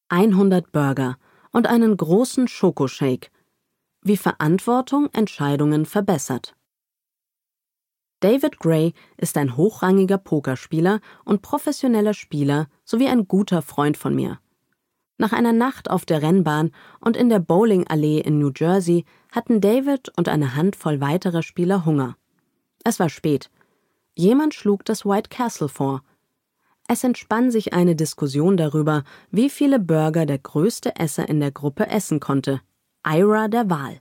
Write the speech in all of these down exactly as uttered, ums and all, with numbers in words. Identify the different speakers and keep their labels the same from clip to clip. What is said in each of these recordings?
Speaker 1: hundert Burger und einen großen Schokoshake. Wie Verantwortung Entscheidungen verbessert. David Gray ist ein hochrangiger Pokerspieler und professioneller Spieler sowie ein guter Freund von mir. Nach einer Nacht auf der Rennbahn und in der Bowlingallee in New Jersey hatten David und eine Handvoll weiterer Spieler Hunger. Es war spät. Jemand schlug das White Castle vor. Es entspann sich eine Diskussion darüber, wie viele Burger der größte Esser in der Gruppe essen konnte: Ira der Wal.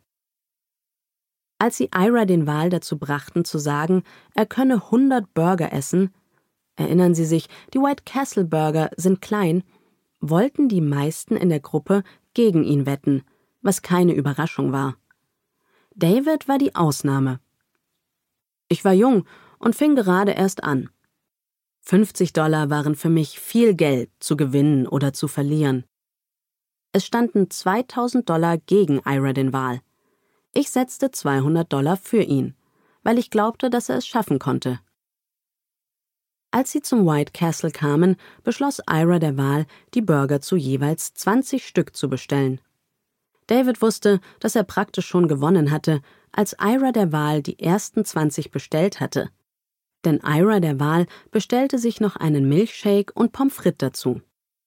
Speaker 1: Als sie Ira den Wal dazu brachten zu sagen, er könne hundert Burger essen, erinnern Sie sich, die White Castle Burger sind klein, wollten die meisten in der Gruppe gegen ihn wetten, was keine Überraschung war. David war die Ausnahme. Ich war jung und fing gerade erst an. fünfzig Dollar waren für mich viel Geld zu gewinnen oder zu verlieren. Es standen zweitausend Dollar gegen Ira den Wal. Ich setzte zweihundert Dollar für ihn, weil ich glaubte, dass er es schaffen konnte. Als sie zum White Castle kamen, beschloss Ira der Wal, die Burger zu jeweils zwanzig Stück zu bestellen. David wusste, dass er praktisch schon gewonnen hatte, als Ira der Wal die ersten zwanzig bestellt hatte. Denn Ira der Wal bestellte sich noch einen Milchshake und Pommes frites dazu.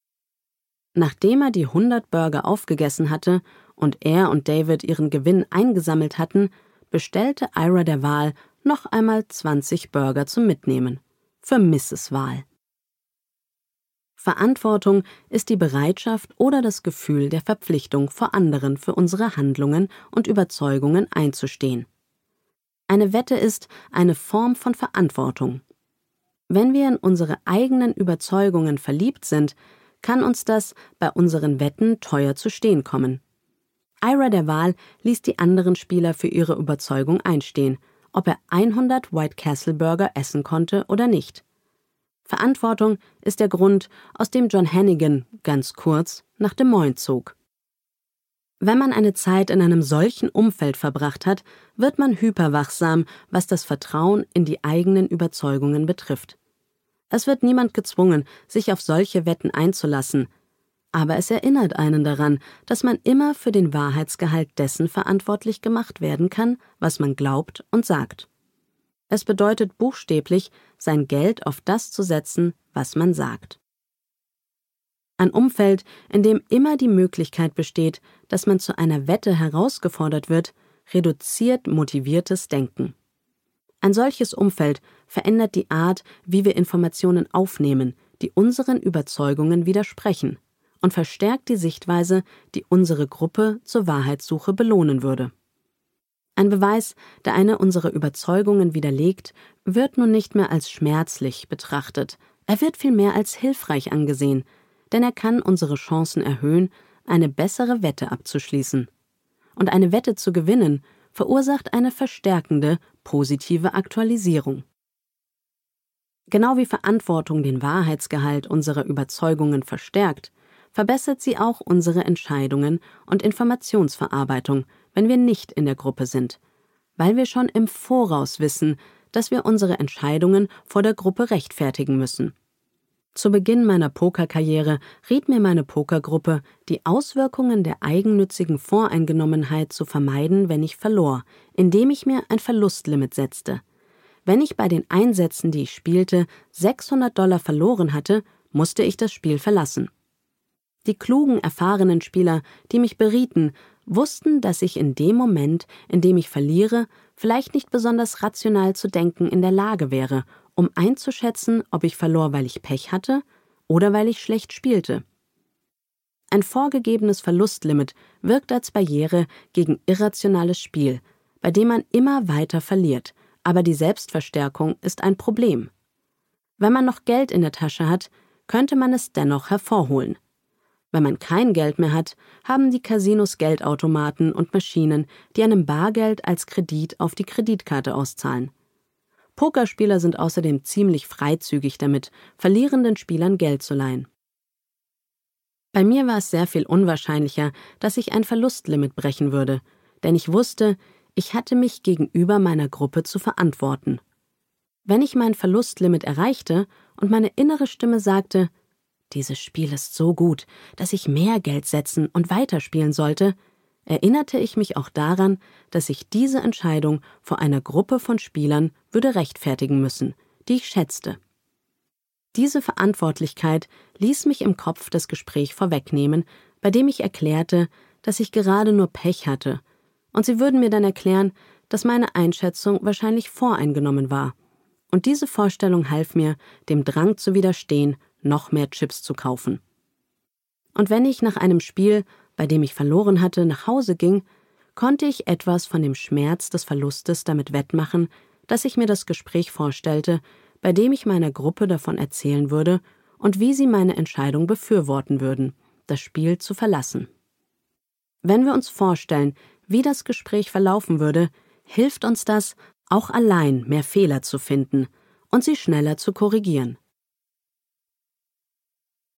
Speaker 1: Nachdem er die hundert Burger aufgegessen hatte und er und David ihren Gewinn eingesammelt hatten, bestellte Ira der Wal noch einmal zwanzig Burger zum Mitnehmen. Für Misses Wal. Verantwortung ist die Bereitschaft oder das Gefühl der Verpflichtung vor anderen für unsere Handlungen und Überzeugungen einzustehen. Eine Wette ist eine Form von Verantwortung. Wenn wir in unsere eigenen Überzeugungen verliebt sind, kann uns das bei unseren Wetten teuer zu stehen kommen. Ira der Wal ließ die anderen Spieler für ihre Überzeugung einstehen, ob er hundert White Castle Burger essen konnte oder nicht. Verantwortung ist der Grund, aus dem John Hannigan, ganz kurz, nach Des Moines zog. Wenn man eine Zeit in einem solchen Umfeld verbracht hat, wird man hyperwachsam, was das Vertrauen in die eigenen Überzeugungen betrifft. Es wird niemand gezwungen, sich auf solche Wetten einzulassen, aber es erinnert einen daran, dass man immer für den Wahrheitsgehalt dessen verantwortlich gemacht werden kann, was man glaubt und sagt. Es bedeutet buchstäblich, sein Geld auf das zu setzen, was man sagt. Ein Umfeld, in dem immer die Möglichkeit besteht, dass man zu einer Wette herausgefordert wird, reduziert motiviertes Denken. Ein solches Umfeld verändert die Art, wie wir Informationen aufnehmen, die unseren Überzeugungen widersprechen, und verstärkt die Sichtweise, die unsere Gruppe zur Wahrheitssuche belohnen würde. Ein Beweis, der eine unserer Überzeugungen widerlegt, wird nun nicht mehr als schmerzlich betrachtet, er wird vielmehr als hilfreich angesehen, denn er kann unsere Chancen erhöhen, eine bessere Wette abzuschließen. Und eine Wette zu gewinnen, verursacht eine verstärkende, positive Aktualisierung. Genau wie Verantwortung den Wahrheitsgehalt unserer Überzeugungen verstärkt, verbessert sie auch unsere Entscheidungen und Informationsverarbeitung, wenn wir nicht in der Gruppe sind, weil wir schon im Voraus wissen, dass wir unsere Entscheidungen vor der Gruppe rechtfertigen müssen. Zu Beginn meiner Pokerkarriere riet mir meine Pokergruppe, die Auswirkungen der eigennützigen Voreingenommenheit zu vermeiden, wenn ich verlor, indem ich mir ein Verlustlimit setzte. Wenn ich bei den Einsätzen, die ich spielte, sechshundert Dollar verloren hatte, musste ich das Spiel verlassen. Die klugen, erfahrenen Spieler, die mich berieten, wussten, dass ich in dem Moment, in dem ich verliere, vielleicht nicht besonders rational zu denken in der Lage wäre, um einzuschätzen, ob ich verlor, weil ich Pech hatte oder weil ich schlecht spielte. Ein vorgegebenes Verlustlimit wirkt als Barriere gegen irrationales Spiel, bei dem man immer weiter verliert, aber die Selbstverstärkung ist ein Problem. Wenn man noch Geld in der Tasche hat, könnte man es dennoch hervorholen. Wenn man kein Geld mehr hat, haben die Casinos Geldautomaten und Maschinen, die einem Bargeld als Kredit auf die Kreditkarte auszahlen. Pokerspieler sind außerdem ziemlich freizügig damit, verlierenden Spielern Geld zu leihen. Bei mir war es sehr viel unwahrscheinlicher, dass ich ein Verlustlimit brechen würde, denn ich wusste, ich hatte mich gegenüber meiner Gruppe zu verantworten. Wenn ich mein Verlustlimit erreichte und meine innere Stimme sagte, dieses Spiel ist so gut, dass ich mehr Geld setzen und weiterspielen sollte, erinnerte ich mich auch daran, dass ich diese Entscheidung vor einer Gruppe von Spielern würde rechtfertigen müssen, die ich schätzte. Diese Verantwortlichkeit ließ mich im Kopf das Gespräch vorwegnehmen, bei dem ich erklärte, dass ich gerade nur Pech hatte, und sie würden mir dann erklären, dass meine Einschätzung wahrscheinlich voreingenommen war. Und diese Vorstellung half mir, dem Drang zu widerstehen, noch mehr Chips zu kaufen. Und wenn ich nach einem Spiel, bei dem ich verloren hatte, nach Hause ging, konnte ich etwas von dem Schmerz des Verlustes damit wettmachen, dass ich mir das Gespräch vorstellte, bei dem ich meiner Gruppe davon erzählen würde und wie sie meine Entscheidung befürworten würden, das Spiel zu verlassen. Wenn wir uns vorstellen, wie das Gespräch verlaufen würde, hilft uns das, auch allein mehr Fehler zu finden und sie schneller zu korrigieren.